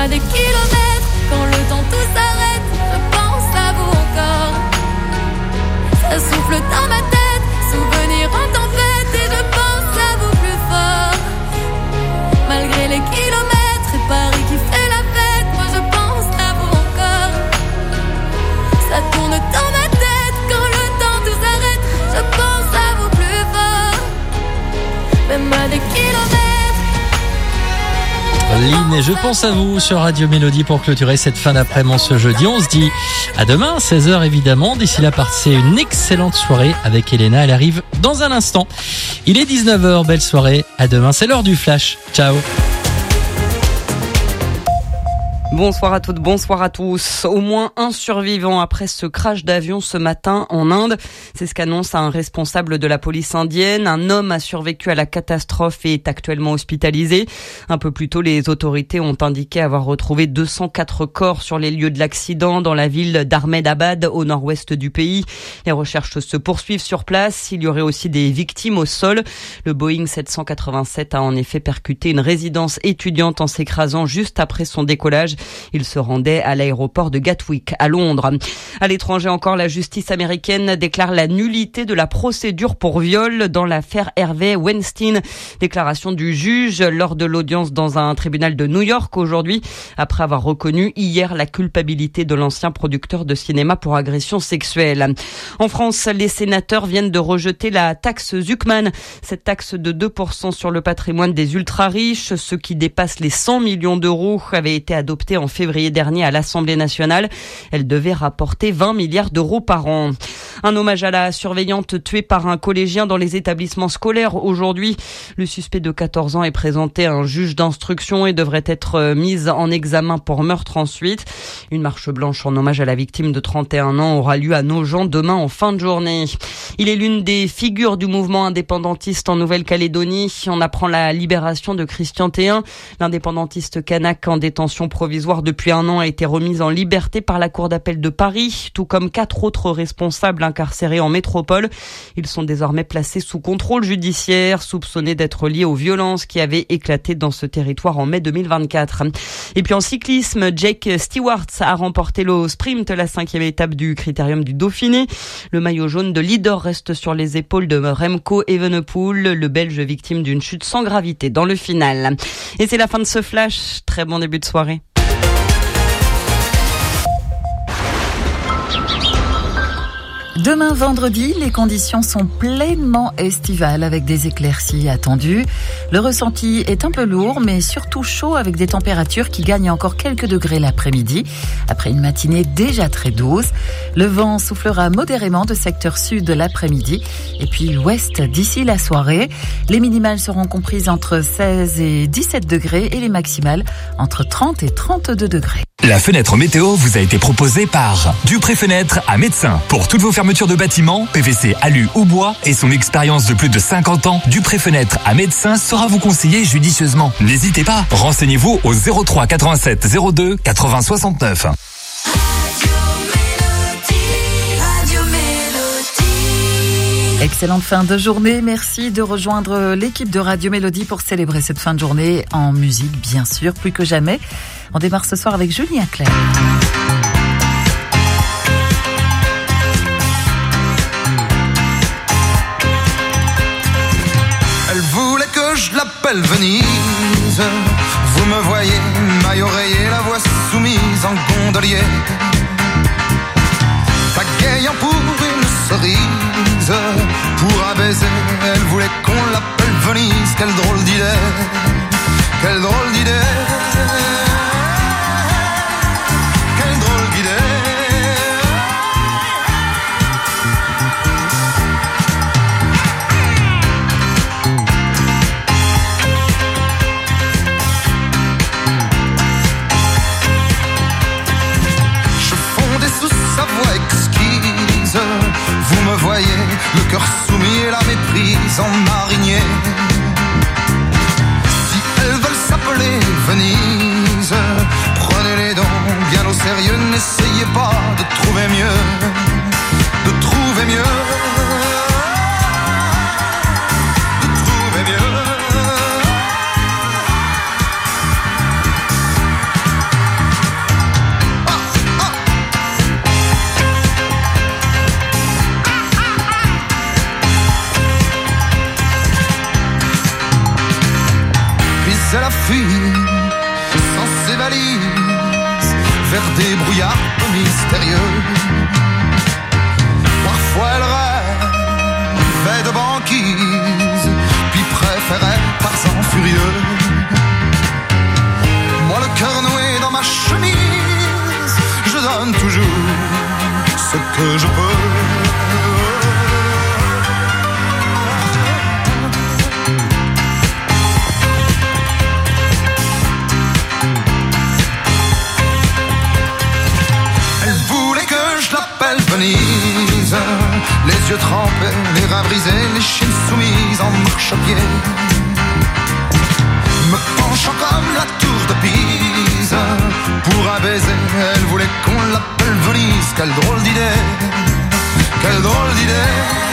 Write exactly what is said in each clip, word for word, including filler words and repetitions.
à des kilomètres, quand le temps tout s'arrête, je pense à vous encore. Ça souffle dans ma tête, souvenir en tempête, et je pense à vous plus fort. Malgré les kilomètres et Paris qui fait la fête, moi je pense à vous encore. Ça tourne dans ma tête, quand le temps tout s'arrête, je pense à vous plus fort. Même à des kilomètres. Lynn et je pense à vous sur Radio Mélodie pour clôturer cette fin d'après-midi ce jeudi. On se dit à demain, seize heures évidemment. D'ici là, passez une excellente soirée avec Elena. Elle arrive dans un instant. Il est dix-neuf heures, belle soirée. À demain, c'est l'heure du flash. Ciao. Bonsoir à toutes, bonsoir à tous. Au moins un survivant après ce crash d'avion ce matin en Inde. C'est ce qu'annonce un responsable de la police indienne. Un homme a survécu à la catastrophe et est actuellement hospitalisé. Un peu plus tôt, les autorités ont indiqué avoir retrouvé deux cent quatre corps sur les lieux de l'accident dans la ville d'Ahmedabad au nord-ouest du pays. Les recherches se poursuivent sur place. Il y aurait aussi des victimes au sol. Le Boeing sept cent quatre-vingt-sept a en effet percuté une résidence étudiante en s'écrasant juste après son décollage. Il se rendait à l'aéroport de Gatwick, à Londres. À l'étranger encore, la justice américaine déclare la nullité de la procédure pour viol dans l'affaire Harvey Weinstein. Déclaration du juge lors de l'audience dans un tribunal de New York aujourd'hui, après avoir reconnu hier la culpabilité de l'ancien producteur de cinéma pour agression sexuelle. En France, les sénateurs viennent de rejeter la taxe Zuckman. Cette taxe de deux pour cent sur le patrimoine des ultra-riches, ceux qui dépassent les cent millions d'euros, avait été adoptée en février dernier à l'Assemblée nationale. Elle devait rapporter vingt milliards d'euros par an. Un hommage à la surveillante tuée par un collégien dans les établissements scolaires aujourd'hui. Le suspect de quatorze ans est présenté à un juge d'instruction et devrait être mis en examen pour meurtre ensuite. Une marche blanche en hommage à la victime de trente et un ans aura lieu à Nogent demain en fin de journée. Il est l'une des figures du mouvement indépendantiste en Nouvelle-Calédonie. On apprend la libération de Christian Théin. L'indépendantiste kanak en détention provisoire depuis un an a été remise en liberté par la Cour d'appel de Paris, tout comme quatre autres responsables incarcérés en métropole. Ils sont désormais placés sous contrôle judiciaire, soupçonnés d'être liés aux violences qui avaient éclaté dans ce territoire en mai deux mille vingt-quatre. Et puis en cyclisme, Jake Stewart a remporté le sprint, la cinquième étape du Critérium du Dauphiné. Le maillot jaune de leader reste sur les épaules de Remco Evenepoel, le Belge victime d'une chute sans gravité dans le final. Et c'est la fin de ce flash. Très bon début de soirée. Demain vendredi, les conditions sont pleinement estivales avec des éclaircies attendues. Le ressenti est un peu lourd, mais surtout chaud avec des températures qui gagnent encore quelques degrés l'après-midi, après une matinée déjà très douce. Le vent soufflera modérément de secteur sud l'après-midi et puis ouest d'ici la soirée. Les minimales seront comprises entre seize et dix-sept degrés et les maximales entre trente et trente-deux degrés. La fenêtre météo vous a été proposée par Dupré Fenêtre à Médecin. Pour toutes vos fermetures de bâtiments, P V C, alu ou bois et son expérience de plus de cinquante ans, Dupré Fenêtre à Médecin saura vous conseiller judicieusement. N'hésitez pas, renseignez-vous au zéro trois quatre-vingt-sept zéro deux quatre-vingts soixante-neuf. Excellente fin de journée. Merci de rejoindre l'équipe de Radio Mélodie pour célébrer cette fin de journée en musique, bien sûr, plus que jamais. On démarre ce soir avec Julien Clerc. Elle voulait que je l'appelle Venise. Vous me voyez, maille oreiller, la voix soumise en gondolier. Pagayant pour une cerise, pour un baiser, elle voulait qu'on l'appelle Venise. Quelle drôle d'idée, quelle drôle d'idée. Vous me voyez, le cœur soumis et la méprise en marinier. Si elles veulent s'appeler Venise, prenez-les donc bien au sérieux. N'essayez pas de trouver mieux, de trouver mieux, de trouver mieux. c'est la fuite, sans ses valises, vers des brouillards mystérieux. Parfois elle rêvait de banquise, puis préférait Tarzan furieux. Moi le cœur noué dans ma chemise, je donne toujours ce que je peux. Venise, les yeux trempés, les reins brisés, les chines soumises en marche-pied. Me penchant comme la tour de Pise, pour un baiser, elle voulait qu'on l'appelle Venise. Quelle drôle d'idée, quelle drôle d'idée,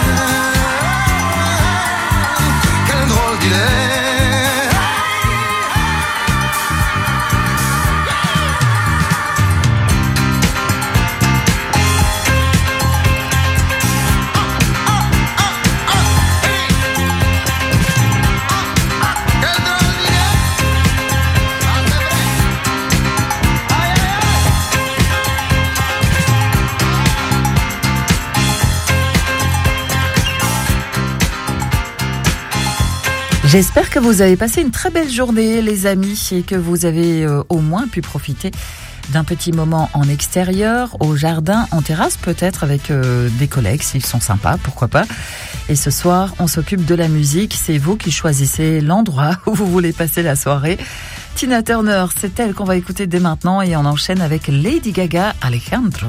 quelle drôle d'idée. J'espère que vous avez passé une très belle journée, les amis, et que vous avez euh, au moins pu profiter d'un petit moment en extérieur, au jardin, en terrasse peut-être, avec euh, des collègues s'ils sont sympas, pourquoi pas. Et ce soir, on s'occupe de la musique. C'est vous qui choisissez l'endroit où vous voulez passer la soirée. Tina Turner, c'est elle qu'on va écouter dès maintenant, et on enchaîne avec Lady Gaga, Alejandro.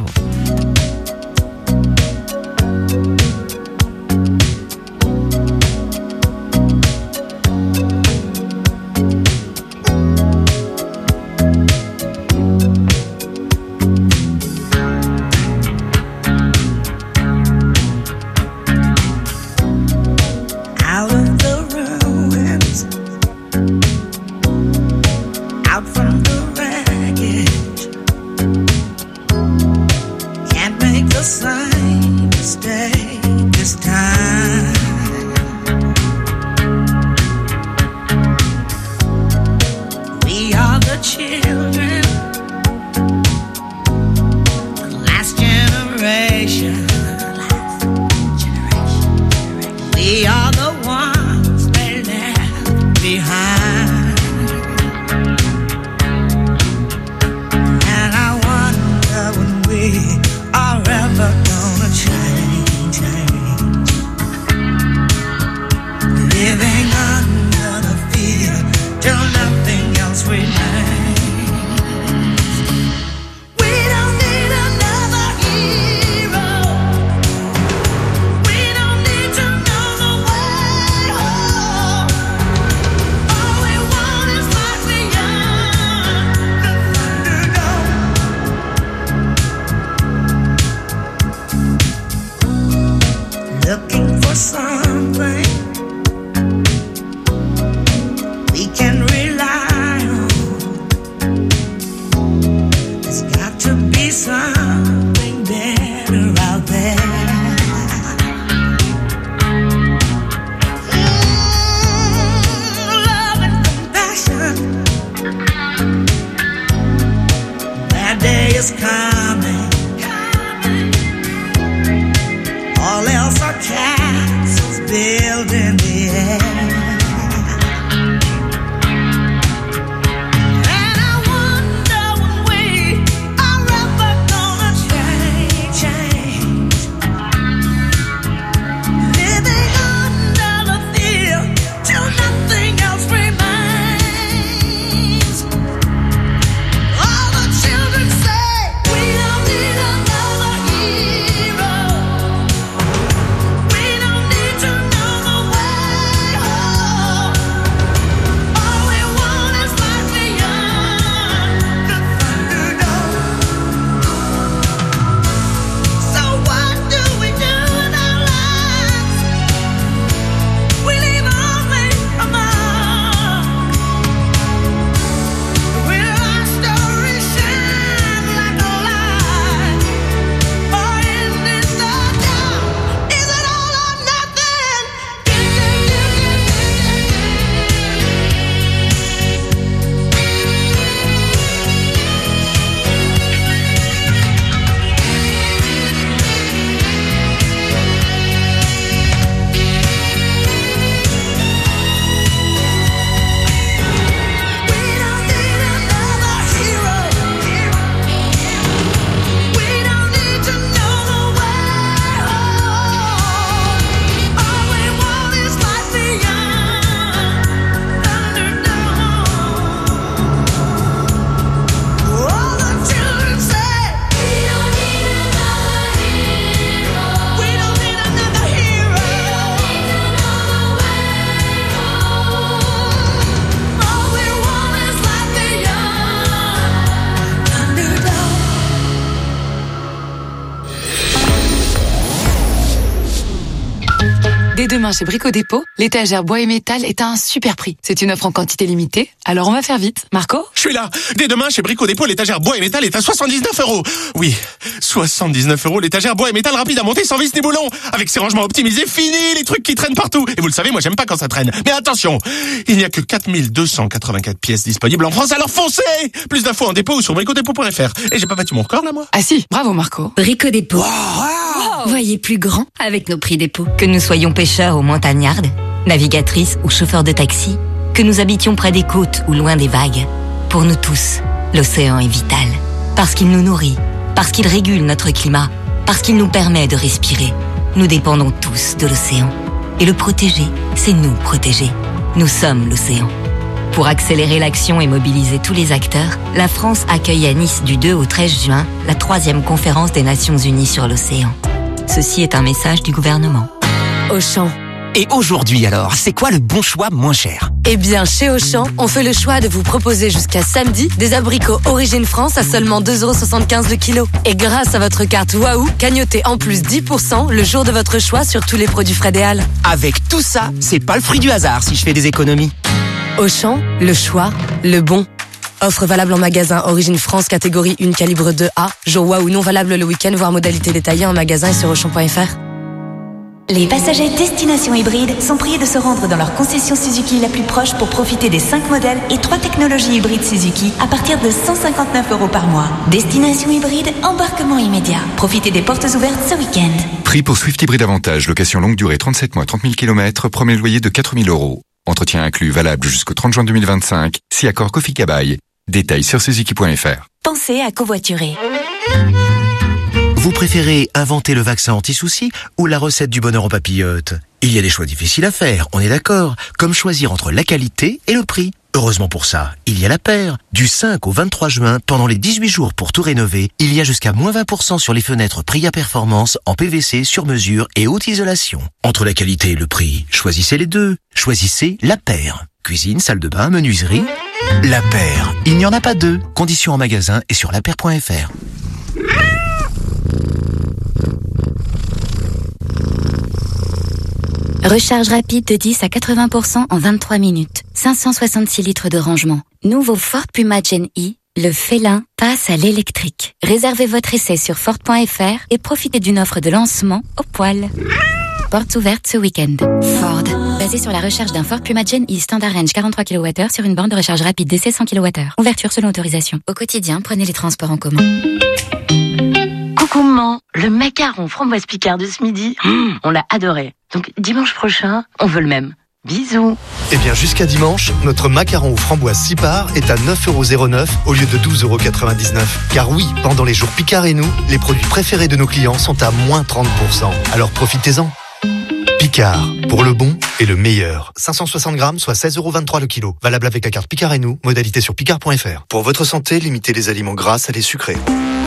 We don't need to know the way. demain chez Brico Dépôt, l'étagère bois et métal est à un super prix. C'est une offre en quantité limitée, alors on va faire vite. Marco ? Je suis là. Dès demain chez Brico Dépôt, l'étagère bois et métal est à soixante-dix-neuf euros. Oui, soixante-dix-neuf euros, l'étagère bois et métal rapide à monter sans vis ni boulon. Avec ses rangements optimisés, fini les trucs qui traînent partout. Et vous le savez, moi j'aime pas quand ça traîne. Mais attention, il n'y a que quatre mille deux cent quatre-vingt-quatre pièces disponibles en France, alors foncez! Plus d'infos en dépôt ou sur bricodépôt point f r. Et j'ai pas battu mon record là, moi? Ah si, bravo Marco. Brico Dépôt. Wow, wow. Voyez plus grand avec nos prix dépôt. Que nous soyons pêcheurs ou montagnardes, navigatrices ou chauffeurs de taxi, que nous habitions près des côtes ou loin des vagues, pour nous tous, l'océan est vital. Parce qu'il nous nourrit, parce qu'il régule notre climat, parce qu'il nous permet de respirer. Nous dépendons tous de l'océan. Et le protéger, c'est nous protéger. Nous sommes l'océan. Pour accélérer l'action et mobiliser tous les acteurs, la France accueille à Nice du deux au treize juin la troisième conférence des Nations Unies sur l'océan. Ceci est un message du gouvernement. Auchan. Et aujourd'hui alors, c'est quoi le bon choix moins cher? Eh bien, chez Auchan, on fait le choix de vous proposer jusqu'à samedi des abricots Origine France à seulement deux euros soixante-quinze le kilo. Et grâce à votre carte Waouh, cagnotez en plus dix pour cent le jour de votre choix sur tous les produits Fred et Al. Avec tout ça, c'est pas le fruit du hasard si je fais des économies. Auchan, le choix, le bon. Offre valable en magasin Origine France catégorie un calibre deux A. Jour Waouh non valable le week-end, voire modalité détaillée en magasin et sur auchan point f r. Les passagers destination hybride sont priés de se rendre dans leur concession Suzuki la plus proche pour profiter des cinq modèles et trois technologies hybrides Suzuki à partir de cent cinquante-neuf euros par mois. Destination hybride, embarquement immédiat. Profitez des portes ouvertes ce week-end. Prix pour Swift Hybride Avantage, location longue durée trente-sept mois, trente mille kilomètres, premier loyer de quatre mille euros. Entretien inclus valable jusqu'au trente juin deux mille vingt-cinq, si accord Kofi Kabaï. Détails sur suzuki point f r. Pensez à covoiturer. Vous préférez inventer le vaccin anti-soucis ou la recette du bonheur en papillote? Il y a des choix difficiles à faire, on est d'accord, comme choisir entre la qualité et le prix. Heureusement pour ça, il y a la paire. Du cinq au vingt-trois juin, pendant les dix-huit jours pour tout rénover, il y a jusqu'à moins vingt pour cent sur les fenêtres Priya Performance en P V C sur mesure et haute isolation. Entre la qualité et le prix, choisissez les deux. Choisissez la paire. Cuisine, salle de bain, menuiserie. La paire. Il n'y en a pas deux. Conditions en magasin et sur la paire point f r. Recharge rapide de dix à quatre-vingts pour cent en vingt-trois minutes. cinq cent soixante-six litres de rangement. Nouveau Ford Puma Gen E, le félin passe à l'électrique. Réservez votre essai sur Ford point f r et profitez d'une offre de lancement au poil. Portes ouvertes ce week-end. Ford. Basé sur la recharge d'un Ford Puma Gen E Standard Range quarante-trois kilowattheures sur une borne de recharge rapide D C cent kilowattheures. Ouverture selon autorisation. Au quotidien, prenez les transports en commun. Coucou maman, le macaron framboise Picard de ce midi, mmh, on l'a adoré. Donc dimanche prochain, on veut le même. Bisous. Eh bien jusqu'à dimanche, notre macaron aux framboises Sipar est à neuf euros zéro neuf au lieu de douze euros quatre-vingt-dix-neuf. Car oui, pendant les jours Picard et nous, les produits préférés de nos clients sont à moins trente pour cent. Alors profitez-en. Picard, pour le bon et le meilleur. cinq cent soixante grammes, soit seize euros vingt-trois le kilo. Valable avec la carte Picard et nous, modalité sur picard point f r. Pour votre santé, limitez les aliments gras, salés, sucrés.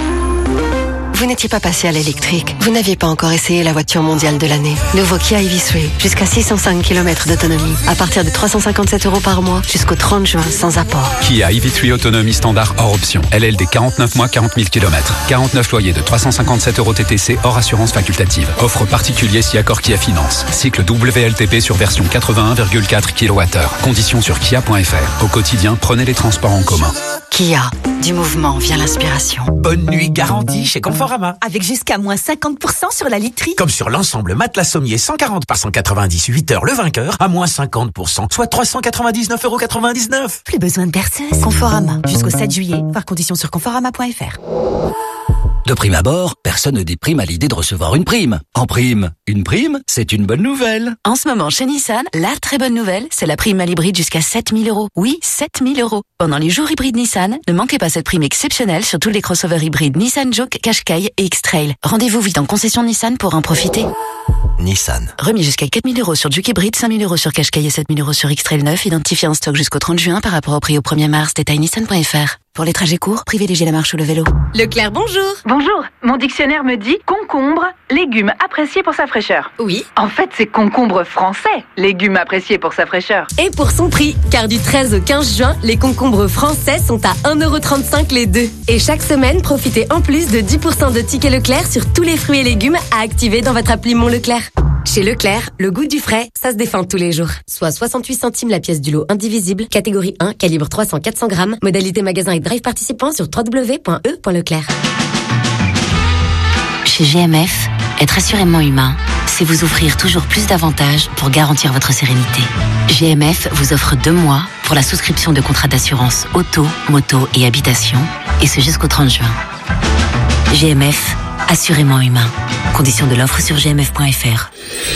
Vous n'étiez pas passé à l'électrique. Vous n'aviez pas encore essayé la voiture mondiale de l'année. Nouveau Kia e v trois, jusqu'à six cent cinq kilomètres d'autonomie. À partir de trois cent cinquante-sept euros par mois, jusqu'au trente juin, sans apport. Kia e v trois autonomie standard hors option. L L D quarante-neuf mois, quarante mille kilomètres. quarante-neuf loyers de trois cent cinquante-sept euros T T C hors assurance facultative. Offre particulier si accord Kia Finance. Cycle W L T P sur version quatre-vingt-un virgule quatre kilowattheures. Conditions sur kia point f r. Au quotidien, prenez les transports en commun. Kia, du mouvement vient l'inspiration. Bonne nuit garantie chez Conforama. Avec jusqu'à moins cinquante pour cent sur la literie. Comme sur l'ensemble matelas sommier cent quarante par cent quatre-vingt-dix, huit heures le vainqueur, à moins cinquante pour cent, soit trois cent quatre-vingt-dix-neuf euros quatre-vingt-dix-neuf. Plus besoin de berceuse. Conforama, jusqu'au sept juillet. Voir conditions sur conforama point f r. De prime abord, personne ne déprime à l'idée de recevoir une prime. En prime, une prime, c'est une bonne nouvelle. En ce moment, chez Nissan, la très bonne nouvelle, c'est la prime à l'hybride jusqu'à sept mille euros. Oui, sept mille euros. Pendant les jours hybrides Nissan, ne manquez pas cette prime exceptionnelle sur tous les crossovers hybrides Nissan Juke, Qashqai et X-Trail. Rendez-vous vite en concession Nissan pour en profiter. Nissan. Remis jusqu'à quatre mille euros sur Juke hybride, cinq mille euros sur Qashqai et sept mille euros sur X-Trail neuf, identifié en stock jusqu'au trente juin par rapport au prix au premier mars. Détail nissan point f r. Pour les trajets courts, privilégiez la marche ou le vélo. Leclerc, bonjour. Bonjour. Mon dictionnaire me dit concombre, légume apprécié pour sa fraîcheur. Oui. En fait, c'est concombre français, légume apprécié pour sa fraîcheur. Et pour son prix, car du treize au quinze juin, les concombres français sont à un euro trente-cinq les deux. Et chaque semaine, profitez en plus de dix pour cent de tickets Leclerc sur tous les fruits et légumes à activer dans votre appli Mon Leclerc. Chez Leclerc, le goût du frais, ça se défend tous les jours. Soit soixante-huit centimes la pièce du lot indivisible, catégorie un, calibre trois cents à quatre cents grammes, modalité magasin et drive participant sur w w w point e point leclerc. Chez G M F, être assurément humain, c'est vous offrir toujours plus d'avantages pour garantir votre sérénité. G M F vous offre deux mois pour la souscription de contrats d'assurance auto, moto et habitation, et ce jusqu'au trente juin. G M F, assurément humain. Conditions de l'offre sur g m f point f r.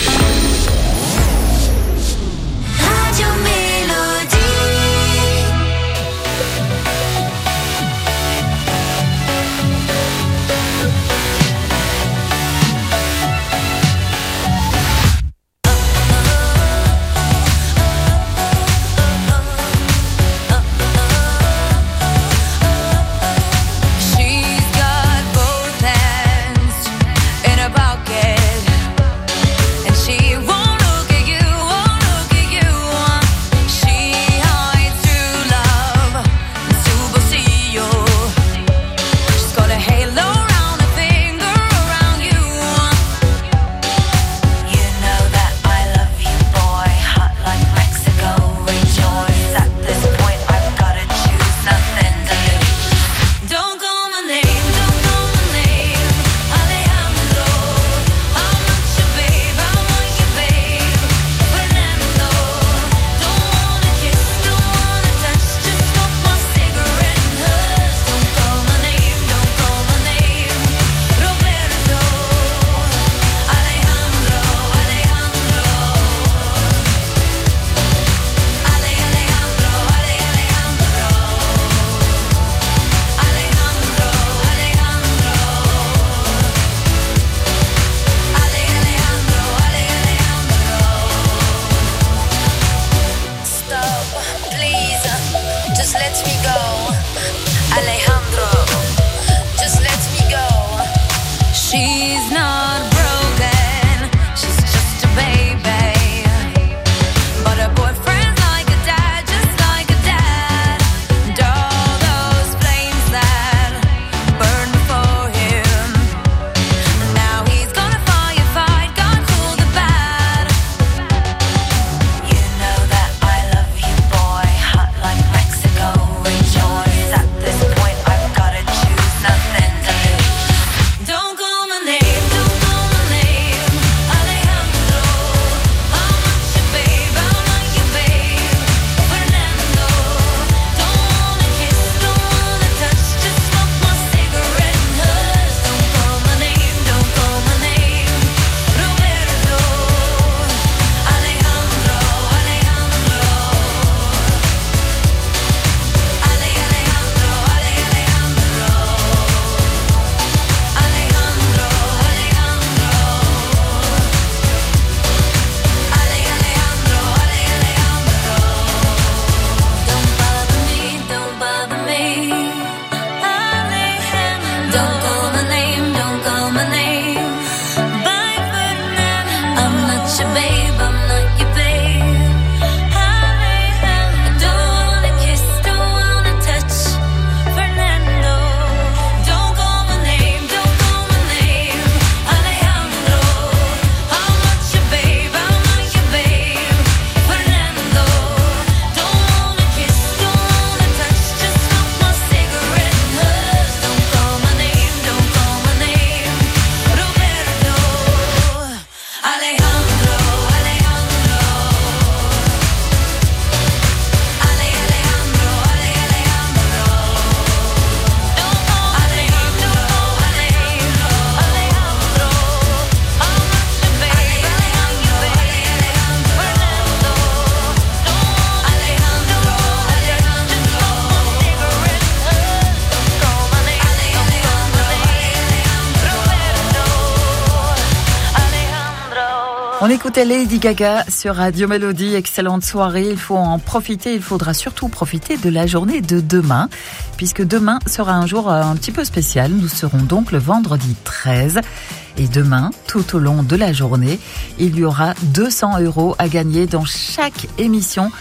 On écoutait Lady Gaga sur Radio Mélodie. Excellente soirée. Il faut en profiter. Il faudra surtout profiter de la journée de demain, puisque demain sera un jour un petit peu spécial. Nous serons donc le vendredi treize. Et demain, tout au long de la journée, il y aura deux cents euros à gagner dans chaque émission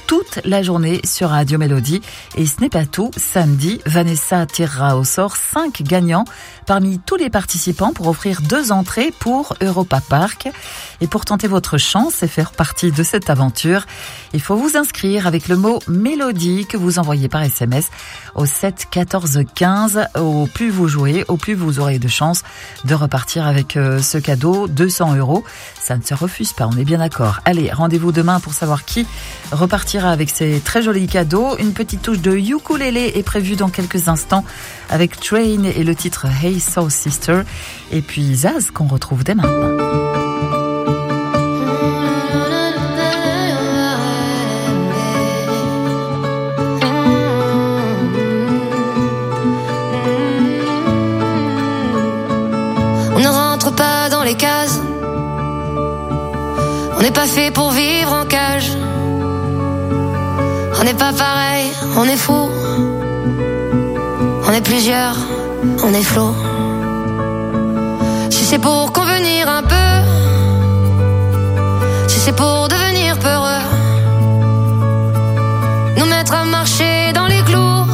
toute la journée sur Radio Mélodie. Et ce n'est pas tout. Samedi, Vanessa tirera au sort cinq gagnants parmi tous les participants pour offrir deux entrées pour Europa Park. Et pour tenter votre chance et faire partie de cette aventure, il faut vous inscrire avec le mot Mélodie que vous envoyez par S M S au sept quatorze quinze. Au plus vous jouez, au plus vous aurez de chances de repartir avec euh, ce cadeau, deux cents euros. Ça ne se refuse pas, on est bien d'accord. Allez, rendez-vous demain pour savoir qui repartira avec ces très jolis cadeaux. Une petite touche de ukulélé est prévue dans quelques instants avec Train et le titre Hey Soul Sister. Et puis Zaz qu'on retrouve dès maintenant. Pas dans les cases, on n'est pas fait pour vivre en cage. On n'est pas pareil, on est fou. On est plusieurs, on est flou. Si c'est pour convenir un peu, si c'est pour devenir peureux, nous mettre à marcher dans les clous,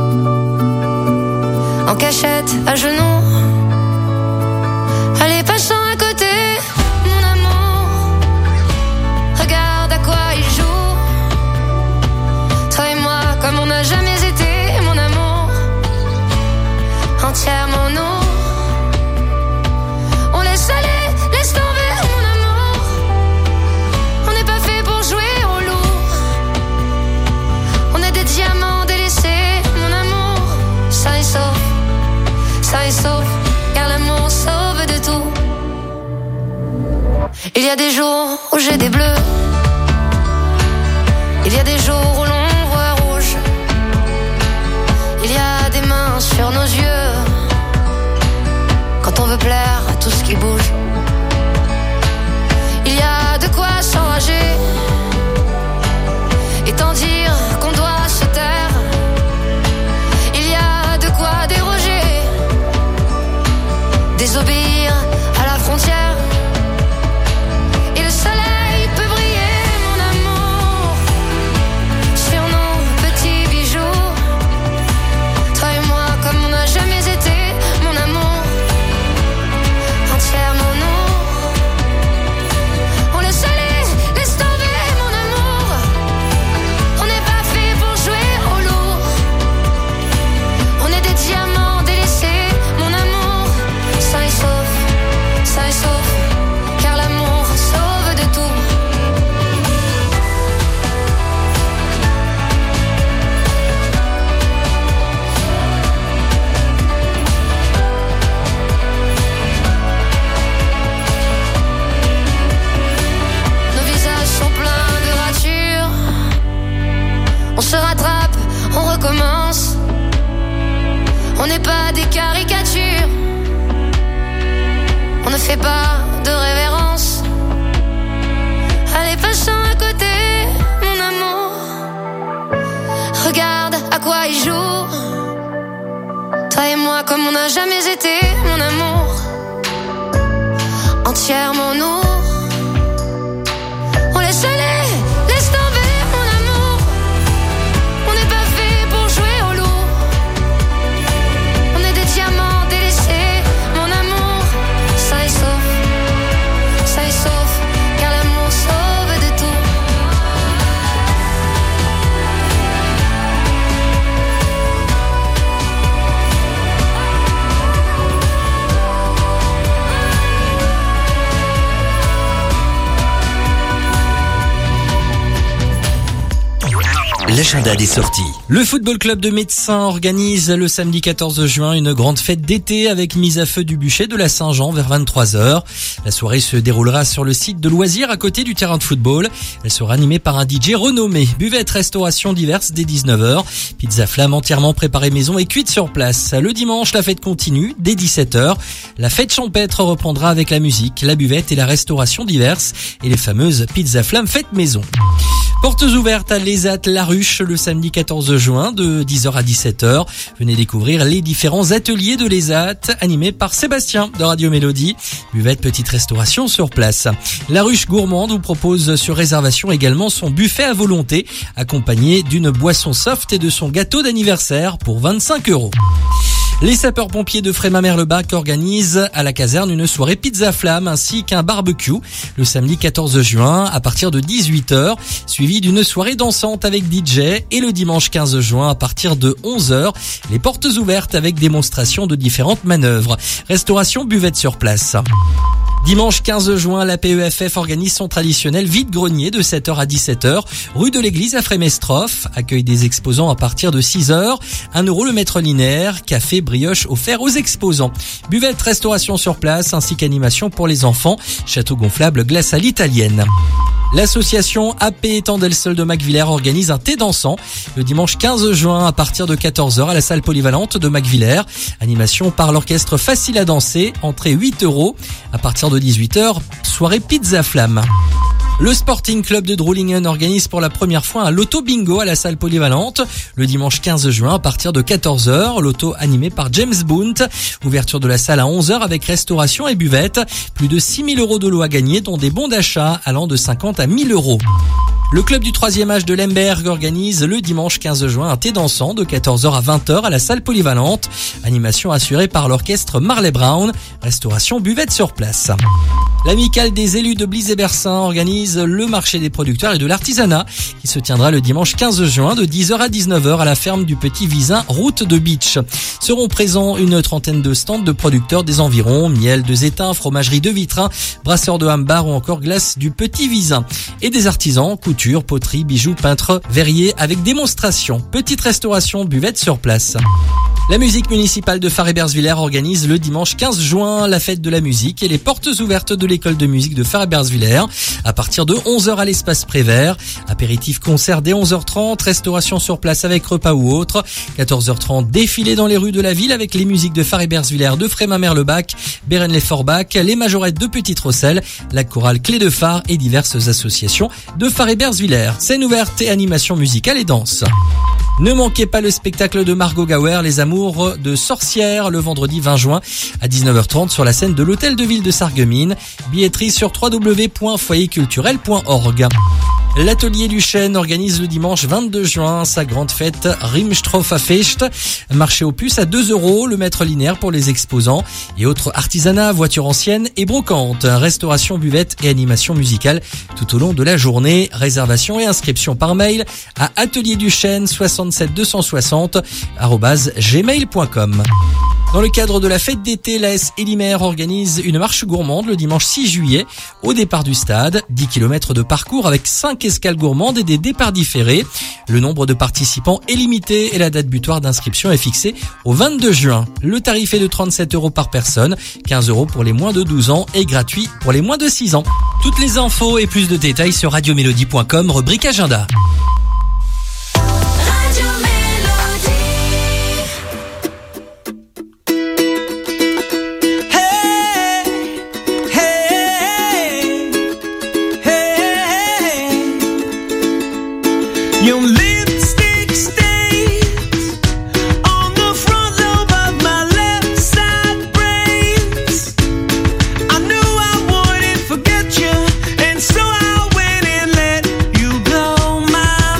en cachette, à genoux. Allez, passons à côté, mon amour. Regarde à quoi il joue. Toi et moi, comme on n'a jamais été, mon amour. Entièrement nous. On laisse aller, laisse tomber, mon amour. On n'est pas fait pour jouer au loup. On est des diamants délaissés, mon amour. Ça est sauf, ça est sauf. Car l'amour sauve de tout. Il y a des jours où j'ai des bleus. Il y a des jours où l'on voit rouge. Il y a des mains sur nos yeux. Quand on veut plaire à tout ce qui bouge. Il y a de quoi s'enrager et tant dire qu'on doit se taire. Il y a de quoi déroger, désobéir à la frontière. Et le soleil peut briller, mon amour, sur nos petits bijoux. Toi et moi, comme on n'a jamais été, mon amour, entièrement nous. On laisse aller, laisse tomber, mon amour. On n'est pas fait pour jouer au lourd. On est des diamants délaissés, mon amour. Ça est sauf, ça est sauf, car l'amour sauve de tout. Nos visages sont pleins de ratures. On se rattrape, on recommence. On n'est pas des caricatures. On ne fait pas de révérence. Allez, passons à côté, mon amour. Regarde à quoi il joue. Toi et moi, comme on n'a jamais été, mon amour. Entièrement nous. On laisse aller, laisse tomber, mon amour. On n'est pas fait pour jouer au loup. On est des diamants délaissés, mon amour. Ça est sauf, ça est sauf, car l'amour sauve de tout. L'agenda des sorties. Le Football Club de Médecins organise le samedi quatorze juin une grande fête d'été avec mise à feu du bûcher de la Saint-Jean vers vingt-trois heures. La soirée se déroulera sur le site de loisirs à côté du terrain de football. Elle sera animée par un D J renommé. Buvette, restauration diverses dès dix-neuf heures. Pizza flamme entièrement préparée maison et cuite sur place. Le dimanche, la fête continue dès dix-sept heures. La fête champêtre reprendra avec la musique, la buvette et la restauration diverses et les fameuses pizza flamme faites maison. Portes ouvertes à l'Esat La Ruche le samedi quatorze juin de dix heures à dix-sept heures. Venez découvrir les différents ateliers de l'Esat animés par Sébastien de Radio Mélodie. Buvette, petite restauration sur place. La Ruche Gourmande vous propose sur réservation également son buffet à volonté accompagné d'une boisson soft et de son gâteau d'anniversaire pour vingt-cinq euros. Les sapeurs-pompiers de Frémin-Merlebac organisent à la caserne une soirée pizza flamme ainsi qu'un barbecue le samedi quatorze juin à partir de dix-huit heures, suivi d'une soirée dansante avec D J et le dimanche quinze juin à partir de onze heures, les portes ouvertes avec démonstration de différentes manœuvres. Restauration buvette sur place. Dimanche quinze juin, la P E F F organise son traditionnel vide-grenier de sept heures à dix-sept heures, rue de l'église à Frémestroff. Accueille des exposants à partir de six heures. un euro le mètre linéaire, café, brioche offert aux exposants. Buvette, restauration sur place ainsi qu'animation pour les enfants. Château gonflable, glace à l'italienne. L'association A P Étang del Sol de Macvillers organise un thé dansant le dimanche quinze juin à partir de quatorze heures à la salle polyvalente de Macvillers. Animation par l'orchestre Facile à danser, entrée huit euros. À partir de dix-huit heures, soirée pizza flamme. Le Sporting Club de Droulingen organise pour la première fois un loto bingo à la salle polyvalente le dimanche quinze juin à partir de quatorze heures. Loto animé par James Bount. Ouverture de la salle à onze heures avec restauration et buvette. Plus de six mille euros de lots à gagner dont des bons d'achat allant de cinquante à mille euros. Le club du troisième âge de Lemberg organise le dimanche quinze juin un thé dansant de quatorze heures à vingt heures à la salle polyvalente. Animation assurée par l'orchestre Marley Brown. Restauration buvette sur place. L'amicale des élus de Blize et Bersin organise le marché des producteurs et de l'artisanat qui se tiendra le dimanche quinze juin de dix heures à dix-neuf heures à la ferme du Petit Visin, route de Beach. Seront présents une trentaine de stands de producteurs des environs, miel de Zétain, fromagerie de Vitrin, brasseurs de Hambar ou encore glace du Petit Visin. Et des artisans, couture, poterie, bijoux, peintres, verriers avec démonstration. Petite restauration, buvette sur place. La musique municipale de Far-Ebersviller organise le dimanche quinze juin la fête de la musique et les portes ouvertes de l'école de musique de Far-Ebersviller à partir de onze heures à l'espace Prévert. Apéritif concert dès onze heures trente, restauration sur place avec repas ou autre. quatorze heures trente, défilé dans les rues de la ville avec les musiques de Far-Ebersviller, de Frémin-Merlebac, Bérennes-les-Forbach, les majorettes de Petite-Rosselle, la chorale Clé de Phare et diverses associations de Far-Ebersviller. Scène ouverte et animation musicale et danse. Ne manquez pas le spectacle de Margot Gauer, Les Amours de Sorcières, le vendredi vingt juin à dix-neuf heures trente sur la scène de l'Hôtel de Ville de Sarreguemines. Billetterie sur w w w point foyer culturel point org. L'atelier du Chêne organise le dimanche vingt-deux juin sa grande fête Rimstrofafest. Marché aux puces à deux euros le mètre linéaire pour les exposants et autres artisanats, voitures anciennes et brocantes. Restauration, buvette et animation musicale tout au long de la journée. Réservation et inscription par mail à atelierduchêne soixante-sept deux cent soixante arobase gmail point com. Dans le cadre de la fête d'été, l'A S Elimer organise une marche gourmande le dimanche six juillet au départ du stade. dix kilomètres de parcours avec cinq escales gourmandes et des départs différés. Le nombre de participants est limité et la date butoir d'inscription est fixée au vingt-deux juin. Le tarif est de trente-sept euros par personne, quinze euros pour les moins de douze ans et gratuit pour les moins de six ans. Toutes les infos et plus de détails sur radiomélodie point com, rubrique agenda. Your lipstick stains on the front lobe of my left side brains. I knew I wouldn't forget you, and so I went and let you blow my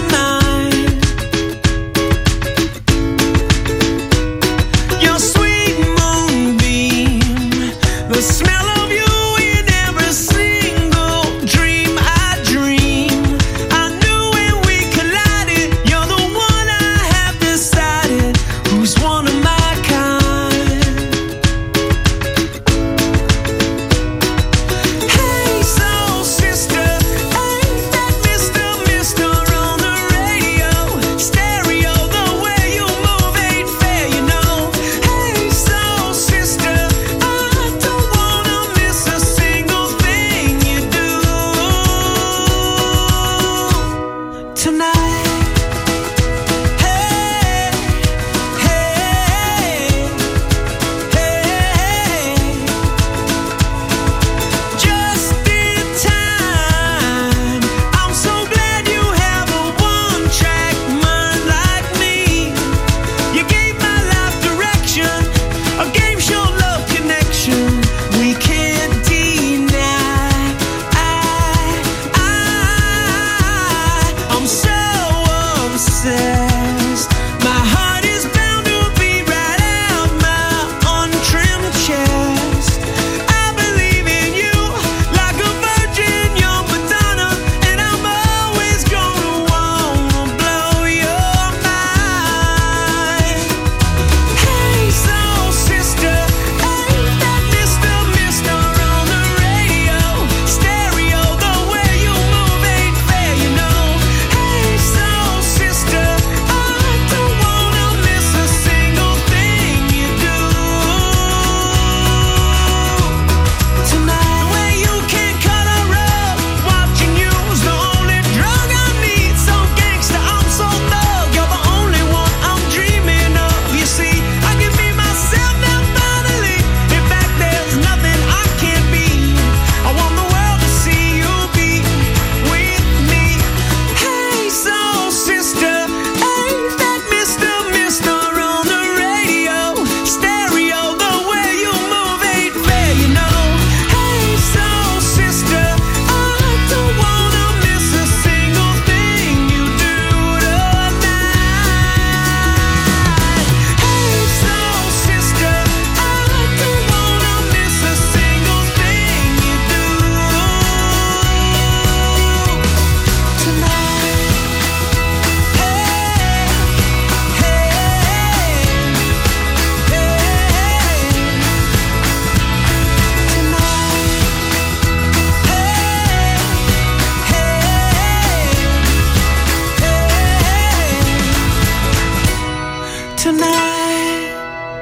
tonight.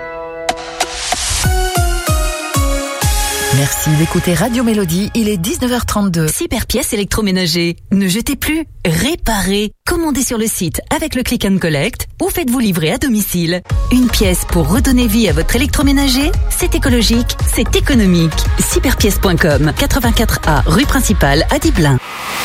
Merci d'écouter Radio Mélodie, il est dix-neuf heures trente-deux. Super pièces électroménager. Ne jetez plus, réparez. Commandez sur le site avec le click and collect ou faites-vous livrer à domicile. Une pièce pour redonner vie à votre électroménager, c'est écologique, c'est économique. Superpièces point com, quatre-vingt-quatre A, rue principale à Diblin.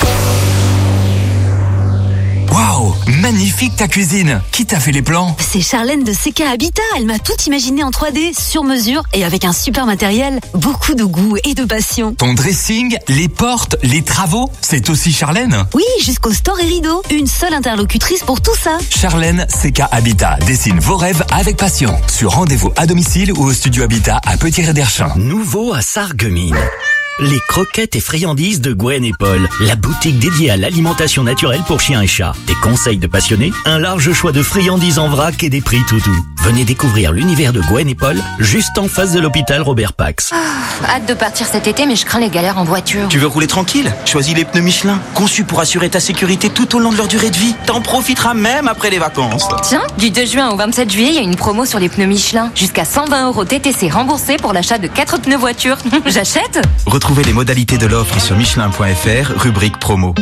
Waouh, magnifique ta cuisine. Qui t'a fait les plans? C'est Charlène de C K Habitat. Elle m'a tout imaginé en trois D, sur mesure et avec un super matériel. Beaucoup de goût et de passion. Ton dressing, les portes, les travaux, c'est aussi Charlène? Oui, jusqu'au store et rideaux. Une seule interlocutrice pour tout ça. Charlène C K Habitat dessine vos rêves avec passion. Sur rendez-vous à domicile ou au studio Habitat à Petit-Ré-d'Erchin. Nouveau à Sarreguemines. Les croquettes et friandises de Gwen et Paul, la boutique dédiée à l'alimentation naturelle pour chiens et chats. Des conseils de passionnés, un large choix de friandises en vrac et des prix tout doux. Venez découvrir l'univers de Gwen et Paul, juste en face de l'hôpital Robert Pax. Oh, hâte de partir cet été, mais je crains les galères en voiture. Tu veux rouler tranquille? Choisis les pneus Michelin, conçus pour assurer ta sécurité tout au long de leur durée de vie. T'en profiteras même après les vacances. Tiens, du deux juin au vingt-sept juillet, il y a une promo sur les pneus Michelin. Jusqu'à cent vingt euros T T C remboursés pour l'achat de quatre pneus voiture. J'achète? Retrouvez les modalités de l'offre sur Michelin point F R, rubrique promo.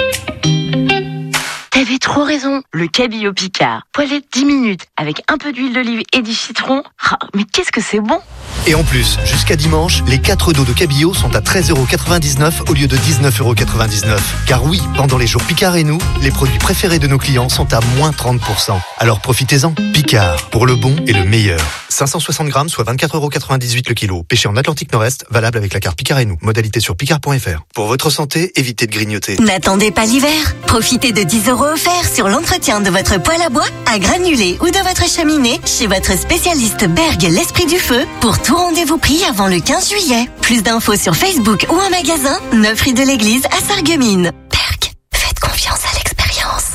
T'avais trop raison, le cabillaud Picard. Poêlé dix minutes avec un peu d'huile d'olive et du citron. Ah, mais qu'est-ce que c'est bon! Et en plus, jusqu'à dimanche, les quatre dos de cabillaud sont à treize euros quatre-vingt-dix-neuf au lieu de dix-neuf euros quatre-vingt-dix-neuf. Car oui, pendant les jours Picard et nous, les produits préférés de nos clients sont à moins trente pour cent. Alors profitez-en. Picard, pour le bon et le meilleur. cinq cent soixante grammes, soit vingt-quatre euros quatre-vingt-dix-huit le kilo. Pêché en Atlantique Nord-Est, valable avec la carte Picard et nous. Modalité sur picard point F R. Pour votre santé, évitez de grignoter. N'attendez pas l'hiver. Profitez de dix euros offerts sur l'entretien de votre poêle à bois, à granulés ou de votre cheminée chez votre spécialiste Berg l'Esprit du Feu pour tout rendez-vous pris avant le quinze juillet. Plus d'infos sur Facebook ou en magasin, neuf rue de l'Église à Sarreguemines. Berg, faites confiance à l'expérience.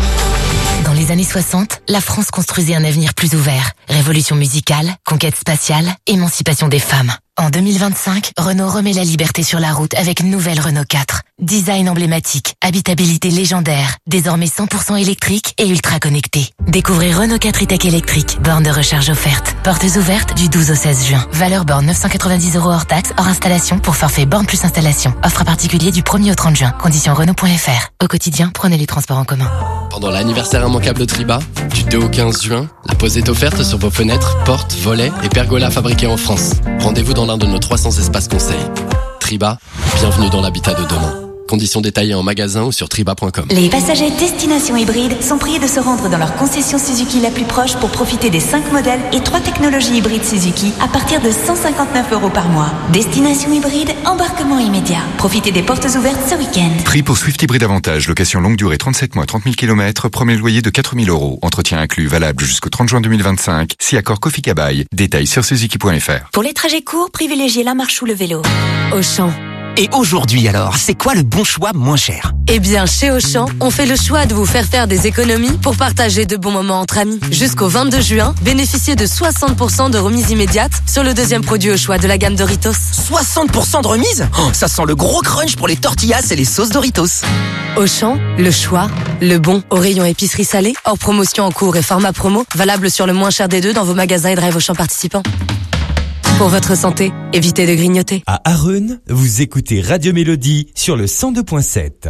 Dans les années soixante, la France construisait un avenir plus ouvert. Révolution musicale, conquête spatiale, émancipation des femmes. En deux mille vingt-cinq, Renault remet la liberté sur la route avec une nouvelle Renault quatre. Design emblématique, habitabilité légendaire, désormais cent pour cent électrique et ultra connecté. Découvrez Renault quatre e-Tech électrique, borne de recharge offerte. Portes ouvertes du douze au seize juin. Valeur borne neuf cent quatre-vingt-dix euros hors taxe, hors installation pour forfait borne plus installation. Offre à particulier du premier au trente juin. Conditions Renault point F R. Au quotidien, prenez les transports en commun. Pendant l'anniversaire immanquable Triba, du deux au quinze juin, la pause est offerte sur vos fenêtres, portes, volets et pergolas fabriqués en France. Rendez-vous dans l'un de nos trois cents espaces conseils. Triba, bienvenue dans l'habitat de demain. Conditions détaillées en magasin ou sur triba point com. Les passagers destination hybride sont priés de se rendre dans leur concession Suzuki la plus proche pour profiter des cinq modèles et trois technologies hybrides Suzuki à partir de cent cinquante-neuf euros par mois. Destination hybride, embarquement immédiat. Profitez des portes ouvertes ce week-end. Prix pour Swift Hybride Avantage, location longue durée trente-sept mois, trente mille kilomètres, premier loyer de quatre mille euros. Entretien inclus, valable jusqu'au trente juin deux mille vingt-cinq. Si accord Kofi Kabaï. Détails sur suzuki point F R. Pour les trajets courts, privilégiez la marche ou le vélo. Auchan. Et aujourd'hui alors, c'est quoi le bon choix moins cher? Eh bien, chez Auchan, on fait le choix de vous faire faire des économies pour partager de bons moments entre amis. Jusqu'au vingt-deux juin, bénéficiez de soixante pour cent de remise immédiate sur le deuxième produit au choix de la gamme Doritos. soixante pour cent de remise? Oh, ça sent le gros crunch pour les tortillas et les sauces Doritos. Auchan, le choix, le bon. Au rayon épicerie salée, hors promotion en cours et format promo, valable sur le moins cher des deux dans vos magasins et drive Auchan participants. Pour votre santé, évitez de grignoter. À Arun, vous écoutez Radio Mélodie sur le cent deux point sept.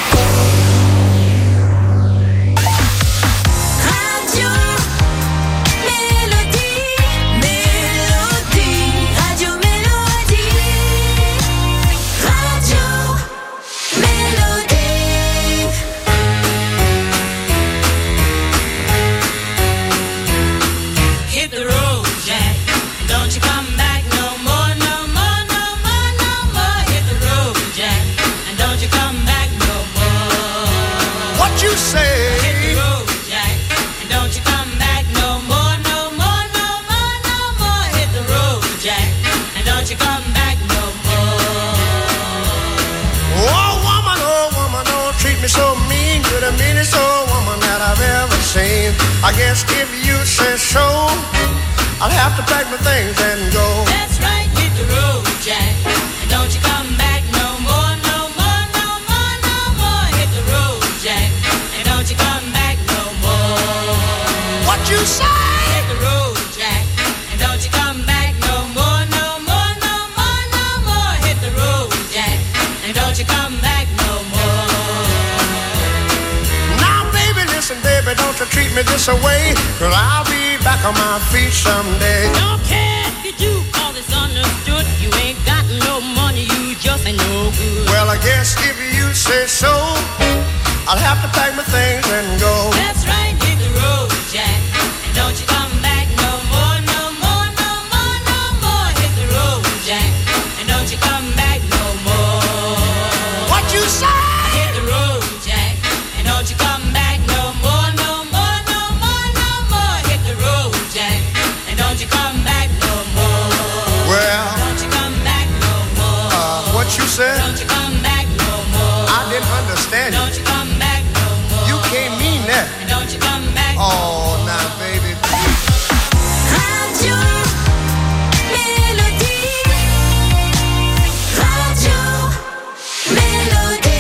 I guess if you say so, I'll have to pack my things and go. That's right, hit the road, Jack. And don't you come back no more, no more, no more, no more. Hit the road, Jack. And don't you come back no more. What you say? this away, cause I'll be back on my feet someday. Don't care if you do, cause it's understood. You ain't got no money, you just ain't no good. Well, I guess if you say so, I'll have to pack my things and go. That's right, hit the road, Jack. And don't you come back no more, no more, no more, no more. Hit the road, Jack. And don't you come back no more. What you say? Hit the road, Jack. And don't you come back no more, no more, no more, no more. Hit the road, Jack. And don't you come back no more. Well, don't you come back no more. Uh, what you said? Don't you come back no more. I didn't understand don't you. You come back no more. You can't mean that. And don't you come back no Oh, now, nah, baby. Radio Mélodie. Radio Mélodie.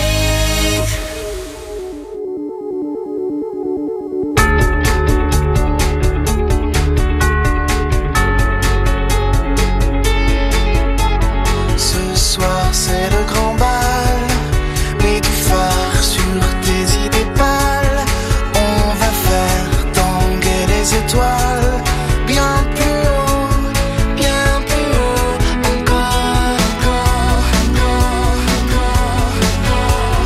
Ce soir c'est le grand bal, mets du phare sur tes idées pâles. On va faire tanguer les étoiles, bien plus haut, bien plus haut, encore, encore, encore, encore, encore,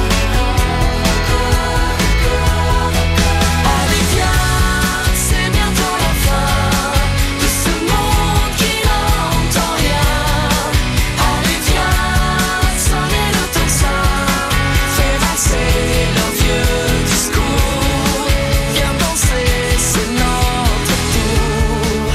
encore. Allez viens, c'est bientôt la fin de ce monde qui n'entend rien. Allez viens, sonnez le tocsin, fais valser leurs vieux discours. Viens danser, c'est notre tour.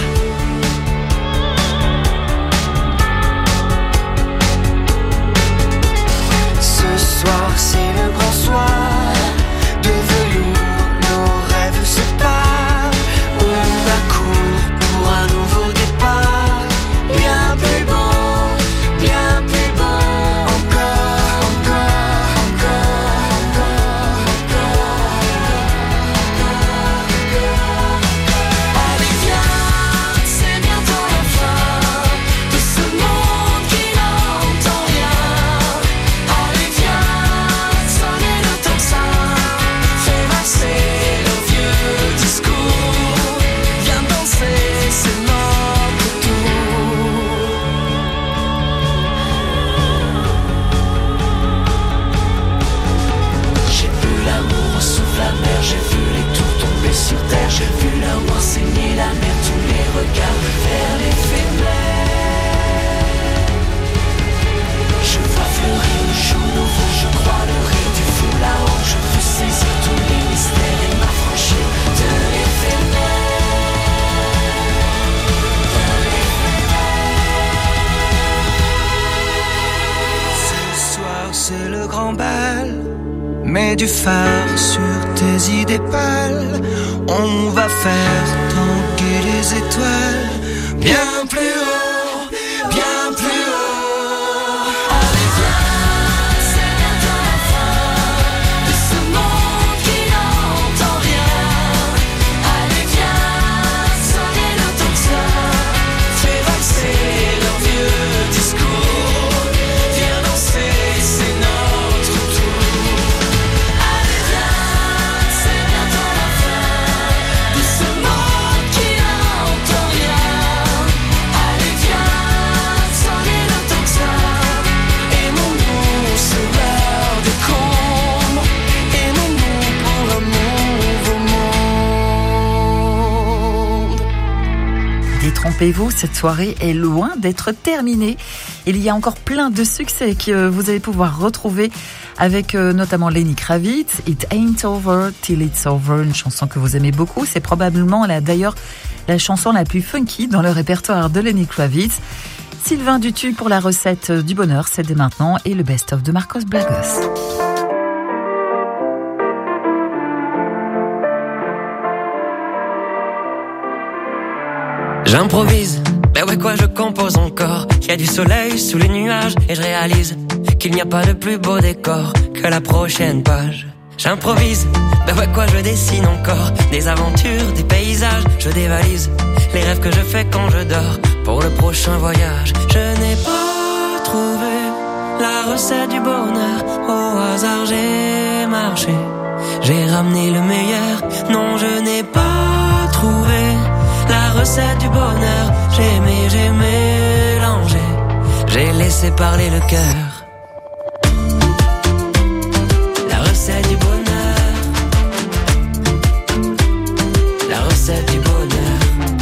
Ce soir c'est le grand soir, de velours nos rêves se parlent. On accourt pour un nouveau départ, bien plus bon, bien plus bon. Encore, encore, encore, encore, encore, encore. Allez viens, c'est bientôt la fin de ce monde qui n'entend rien. Allez viens, sonnez le tocsin, fais valser leurs vieux discours. Viens danser, c'est notre tour. J'ai vu l'amour souffle la mer, j'ai vu les tours tomber sur terre, j'ai vu l'amour saigner la mer, tous les regards vers l'éphémère. Je vois fleurir le jour nouveau, je crois le rire du feu là-haut, je veux saisir tous les mystères et m'affranchir de l'éphémère. De l'éphémère. Ce soir c'est le grand bal, mets du phare sur tes idées pâles. On va faire tanguer les étoiles, bien plus haut, bien plus haut. Allez viens, c'est bientôt la fin de ce monde qui n'entend rien. Allez viens, sonnez le tocsin, fais valser leurs vieux discours. Viens danser, c'est notre tour. Allez viens, c'est bientôt la fin de ce monde qui n'entend rien. Allez viens, sonnez le tocsin, aimons-nous sur l'heure des combres, aimons-nous pour un nouveau monde. Détrompez-vous, cette soirée est loin d'être terminée. Il y a encore plein de succès que vous allez pouvoir retrouver avec euh, notamment Lenny Kravitz, It Ain't Over Till It's Over, une chanson que vous aimez beaucoup. C'est probablement là, d'ailleurs la chanson la plus funky dans le répertoire de Lenny Kravitz. Sylvain Dutu pour la recette du bonheur, c'est dès maintenant, et le best-of de Marcos Blagos. J'improvise, mais ouais quoi je compose encore. Y a du soleil sous les nuages et je réalise qu'il n'y a pas de plus beau décor que la prochaine page. J'improvise, mais ouais quoi je dessine encore des aventures, des paysages, je dévalise les rêves que je fais quand je dors pour le prochain voyage. Je n'ai pas trouvé la recette du bonheur, au hasard j'ai marché, j'ai ramené le meilleur. Non, je n'ai pas recette du bonheur. J'ai aimé, j'ai mélangé, j'ai laissé parler le cœur. La recette du bonheur, la recette du bonheur,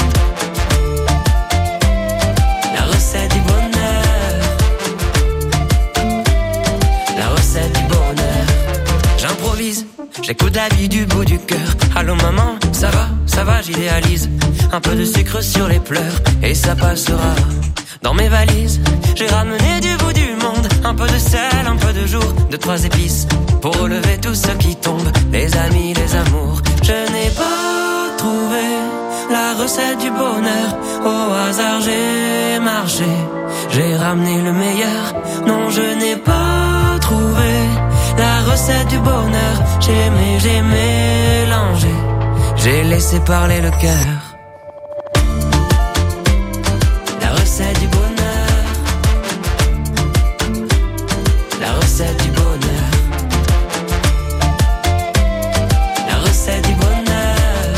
la recette du bonheur, la recette du bonheur. J'improvise, j'écoute la vie du bout du cœur. Allô maman, ça va, ça va, j'idéalise. Un peu de sucre sur les pleurs et ça passera. Dans mes valises, j'ai ramené du bout du monde. Un peu de sel, un peu de jour, deux, trois épices pour relever tout ce qui tombe. Les amis, les amours. Je n'ai pas trouvé la recette du bonheur. Au hasard, j'ai marché, j'ai ramené le meilleur. Non, je n'ai pas trouvé la recette du bonheur. J'ai aimé, j'ai mélangé, j'ai laissé parler le cœur. La recette du bonheur, la recette du bonheur, la recette du bonheur,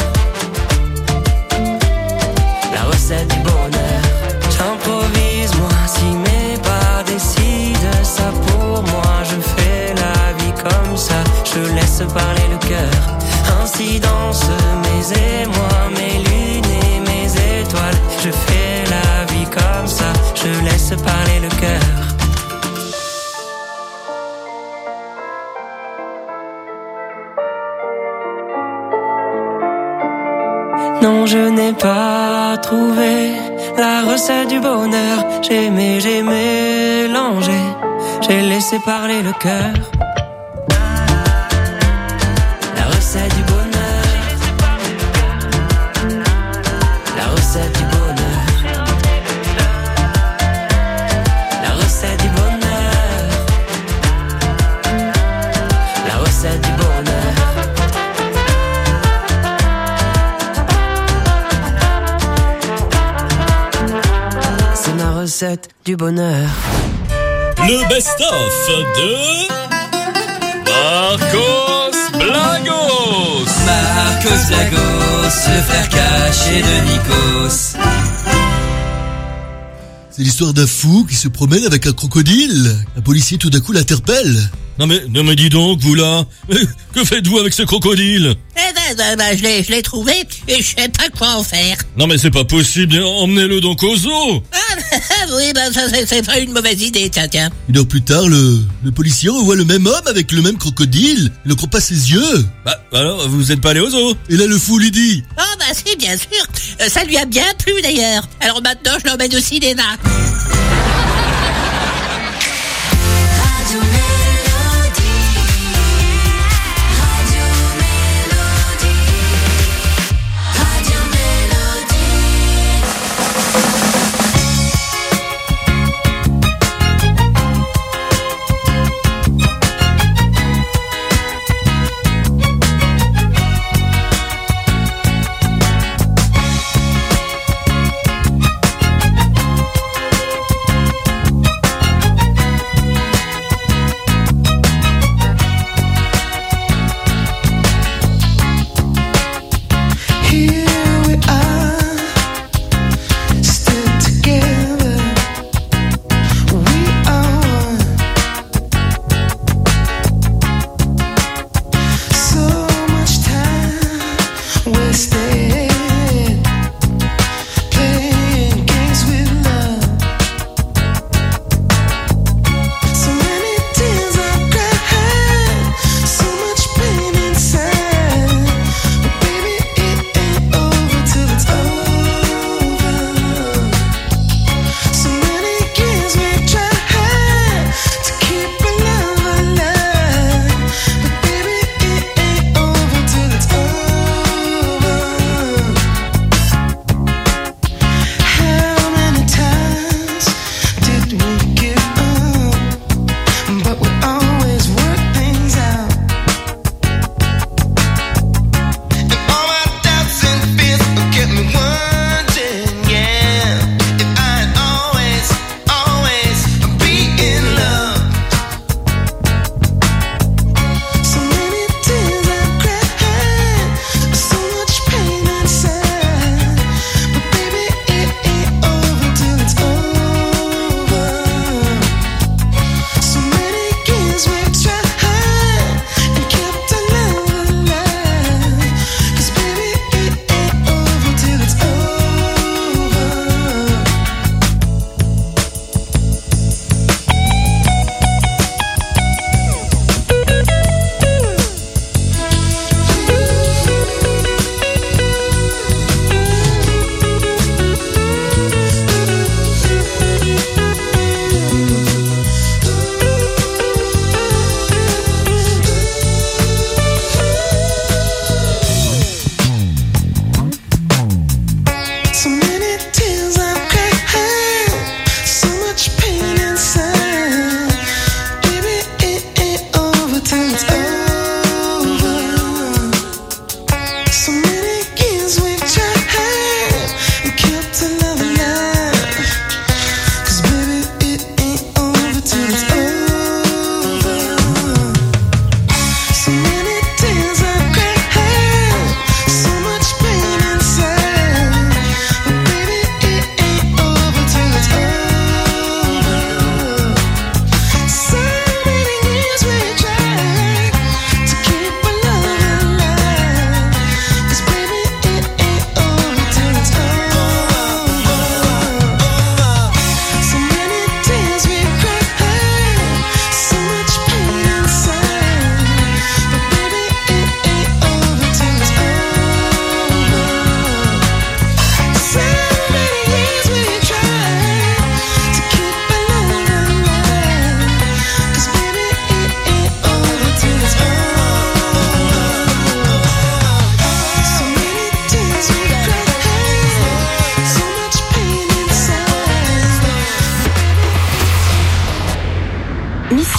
la recette du bonheur. J'improvise moi, si mes pas décident ça pour moi, je fais la vie comme ça, je laisse parler le cœur. Ainsi dansent mes émois, mes lunes et mes étoiles. Je fais la vie comme ça, je laisse parler le cœur. Non, je n'ai pas trouvé la recette du bonheur. J'ai aimé, j'ai mélangé, j'ai laissé parler le cœur. La recette du bonheur, la recette du bonheur, la recette du bonheur, la recette du bonheur. C'est ma recette du bonheur. Le best-of de Marcos Blagos. Marcos Blagos, le frère caché de Nikos. C'est l'histoire d'un fou qui se promène avec un crocodile. Un policier tout d'un coup l'interpelle. Non mais, non mais dis donc, vous là, que faites-vous avec ce crocodile? Eh ben, ben, ben je l'ai, je l'ai trouvé et je sais pas quoi en faire. Non mais c'est pas possible, emmenez-le donc au zoo. Ah, oui, ben ça c'est, c'est pas une mauvaise idée, tiens, tiens. Une heure plus tard, le, le policier revoit le même homme avec le même crocodile. Il ne croit pas ses yeux. Bah alors, vous êtes pas allé au zoo? Et là le fou lui dit. Ah bah si, bien sûr. Ça lui a bien plu d'ailleurs. Alors maintenant je l'emmène au cinéma.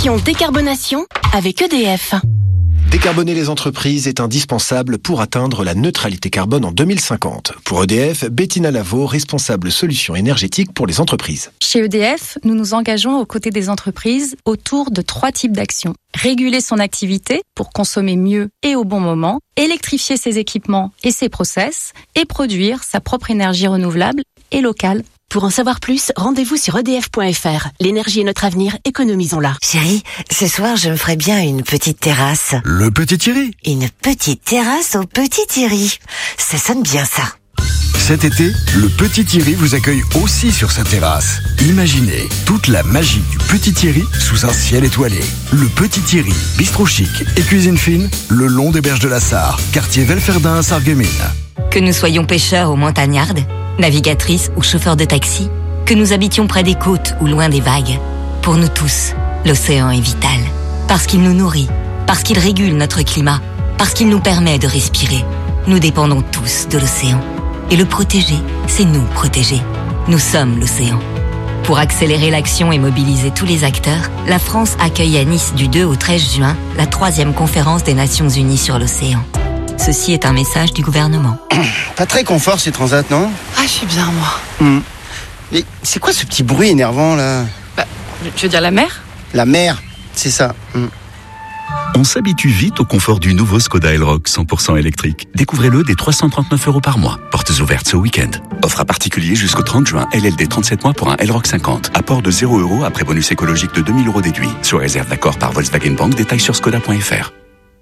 Champion décarbonation avec E D F. Décarboner les entreprises est indispensable pour atteindre la neutralité carbone en deux mille cinquante. Pour E D F, Bettina Lavaux, responsable solutions énergétiques pour les entreprises. Chez E D F, nous nous engageons aux côtés des entreprises autour de trois types d'actions. Réguler son activité pour consommer mieux et au bon moment, électrifier ses équipements et ses process, et produire sa propre énergie renouvelable et locale. Pour en savoir plus, rendez-vous sur e d f point f r. L'énergie est notre avenir, économisons-la. Chérie, ce soir, je me ferais bien une petite terrasse. Le Petit Thierry. Une petite terrasse au Petit Thierry. Ça sonne bien, ça. Cet été, le Petit Thierry vous accueille aussi sur sa terrasse. Imaginez toute la magie du Petit Thierry sous un ciel étoilé. Le Petit Thierry, bistrot chic et cuisine fine, le long des berges de la Sarre, quartier Velferdin à Sarreguemines. Que nous soyons pêcheurs ou montagnardes, navigatrices ou chauffeurs de taxi, que nous habitions près des côtes ou loin des vagues, pour nous tous, l'océan est vital. Parce qu'il nous nourrit, parce qu'il régule notre climat, parce qu'il nous permet de respirer. Nous dépendons tous de l'océan. Et le protéger, c'est nous protéger. Nous sommes l'océan. Pour accélérer l'action et mobiliser tous les acteurs, la France accueille à Nice du deux au treize juin la troisième conférence des Nations Unies sur l'océan. Ceci est un message du gouvernement. Pas très confort ces transats, non? Ah, je suis bien, moi. Mmh. Mais c'est quoi ce petit bruit énervant, là? Bah, tu veux dire la mer? La mer, c'est ça. Mmh. On s'habitue vite au confort du nouveau Skoda Elroq cent pour cent électrique. Découvrez-le dès trois cent trente-neuf euros par mois. Portes ouvertes ce week-end. Offre à particulier jusqu'au trente juin. L L D trente-sept mois pour un Elroq cinquante. Apport de zéro euros après bonus écologique de deux mille euros déduit. Sous réserve d'accord par Volkswagen Bank. Détails sur skoda point f r.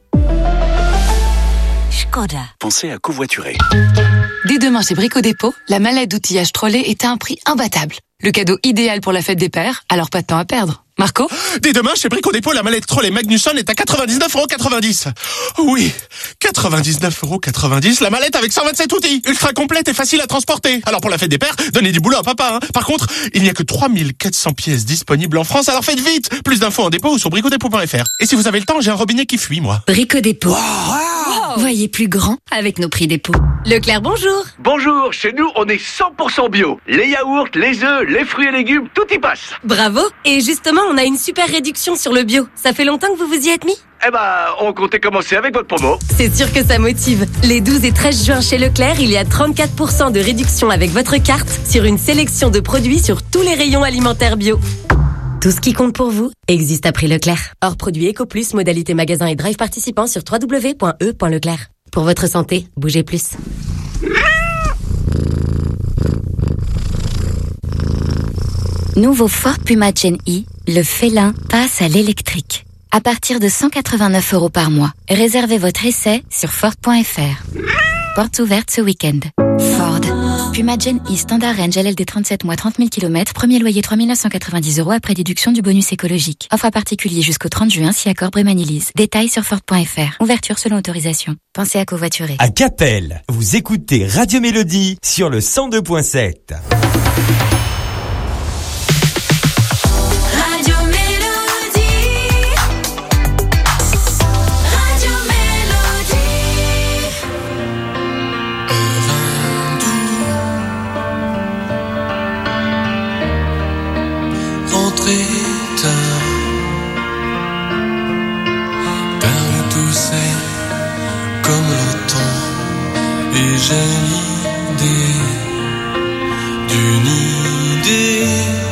Skoda. Pensez à covoiturer. Dès demain chez Brico Dépôt, la mallette d'outillage Trolley est à un prix imbattable. Le cadeau idéal pour la fête des pères, alors pas de temps à perdre. Marco? Dès demain, chez Brico Dépôt, la mallette Trolley Magnusson est à quatre-vingt-dix-neuf euros quatre-vingt-dix. Oui, quatre-vingt-dix-neuf euros quatre-vingt-dix, la mallette avec cent vingt-sept outils. Ultra complète et facile à transporter. Alors pour la fête des pères, donnez du boulot à papa. Hein. Par contre, il n'y a que trois mille quatre cents pièces disponibles en France, alors faites vite. Plus d'infos en dépôt ou sur brico dépôt point f r. Et si vous avez le temps, j'ai un robinet qui fuit, moi. Brico Dépôt. Wow. Wow. Voyez plus grand avec nos prix dépôt. Leclerc, bonjour. Bonjour, chez nous, on est cent pour cent bio. Les yaourts, les œufs, les fruits et légumes, tout y passe. Bravo. Et justement, on a une super réduction sur le bio. Ça fait longtemps que vous vous y êtes mis? Eh ben, on comptait commencer avec votre promo. C'est sûr que ça motive. Les douze et treize juin chez Leclerc, il y a trente-quatre pour cent de réduction avec votre carte sur une sélection de produits sur tous les rayons alimentaires bio. Tout ce qui compte pour vous existe à prix Leclerc. Hors produit EcoPlus, modalité magasin et drive participant sur w w w point e point leclerc. Pour votre santé, bougez plus. Nouveau Ford Puma Gen E, le félin passe à l'électrique. À partir de cent quatre-vingt-neuf euros par mois. Réservez votre essai sur Ford point f r. Portes ouvertes ce week-end. Ford. Puma Gen E Standard Range L L D trente-sept mois trente mille kilomètres. Premier loyer trois mille neuf cent quatre-vingt-dix euros après déduction du bonus écologique. Offre à particulier jusqu'au trente juin si accord Brémanilise. Détails sur Ford point f r. Ouverture selon autorisation. Pensez à covoiturer. À Capelle, vous écoutez Radio Mélodie sur le cent deux point sept. Comme le temps, et j'ai l'idée d'une idée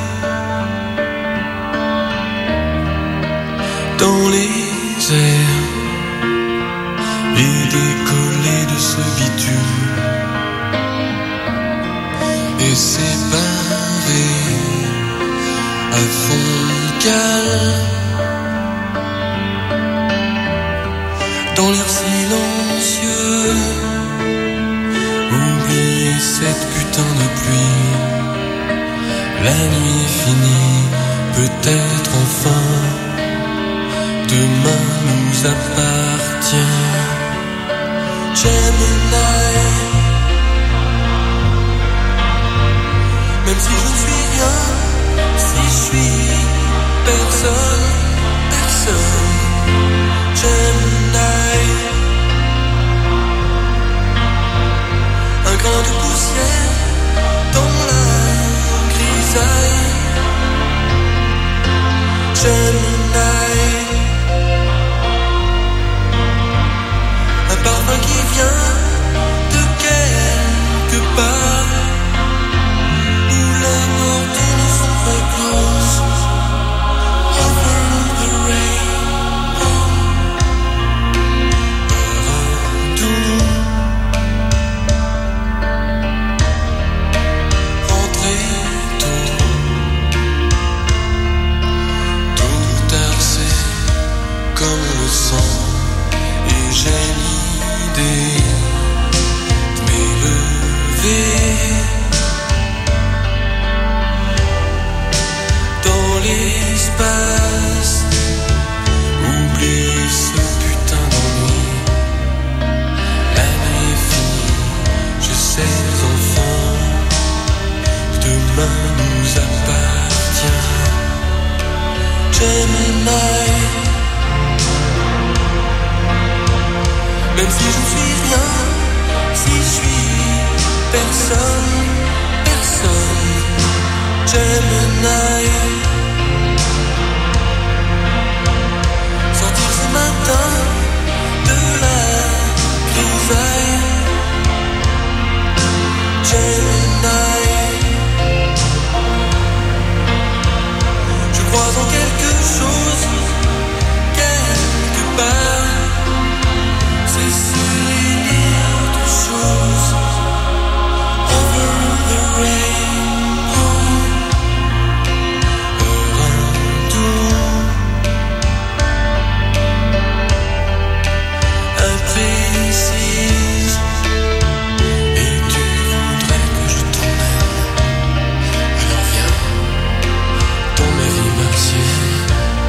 dans les airs et décoller de ce bitume et séparer à fond calme dans l'air silencieux, oublier cette putain de pluie. La nuit est finie, peut-être enfin. Demain nous appartient. Gemini. Même si je ne suis rien, si je suis personne, personne. Gemini. Un grain de poussière dans la grisaille. Gemini. demain nous appartient. Gemini. Même si je ne suis rien, si je suis personne, personne, Gemini. Sortir ce matin de la grisaille, Gemini. Je crois en quelque chose, quelque part. C'est si autre chose. Over the rainbow, heure doux, imprécise. Et tu voudrais que je t'emmène. Alors viens dans ma vie martienne.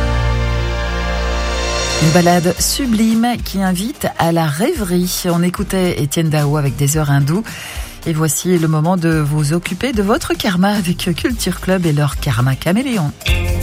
Une balade sublime qui invite à la rêverie. On écoutait Étienne Dao avec des heures hindoues. Et voici le moment de vous occuper de votre karma avec Culture Club et leur karma caméléon.